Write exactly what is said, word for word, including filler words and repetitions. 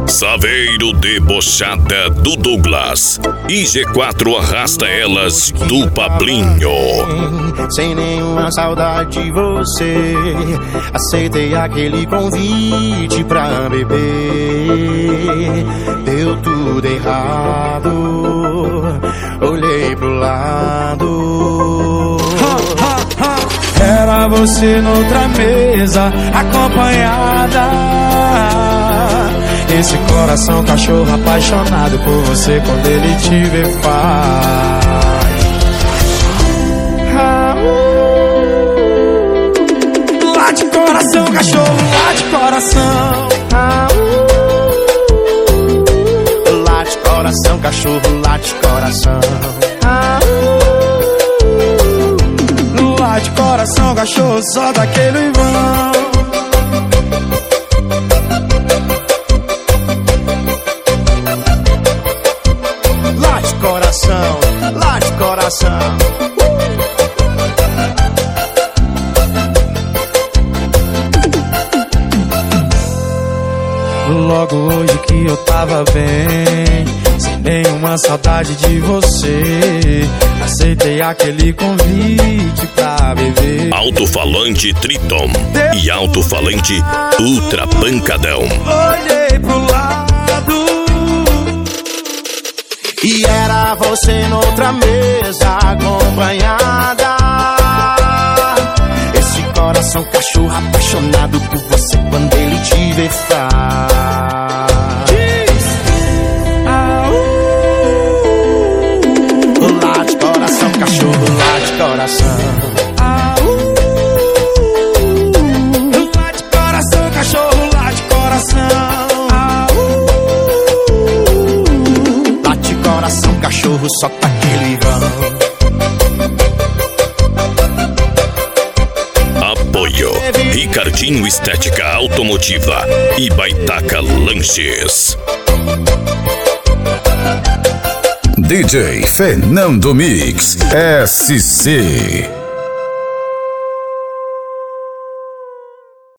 Saveiro debochada do Douglas e G quatro arrasta elas do Pablinho. Sem nenhuma saudade de você, aceitei aquele convite pra beber. Deu tudo errado, olhei pro lado. Era você noutra mesa, acompanhada. Esse coração cachorro apaixonado por você, quando ele te vê faz. Ah, uh, late coração, cachorro, late coração. Ah, uh, late coração, cachorro, late coração. Ah, uh, late coração, cachorro, só daquele vão. Late coração. Logo hoje que eu tava bem, sem nenhuma saudade de você, aceitei aquele convite pra beber. Alto-falante Triton e alto-falante Ultra Pancadão. Olhei pro lado e era você noutra mesa, acompanhada. Esse coração cachorro apaixonado por você, quando ele te vê faz. Ah, uh, late coração, cachorro, late coração. Ah, uh, late coração, cachorro, late coração. Cachorro só tá aquele vão. Apoio Ricardinho Estética Automotiva e Baitaca Lanches. D J Fernando Mix S C.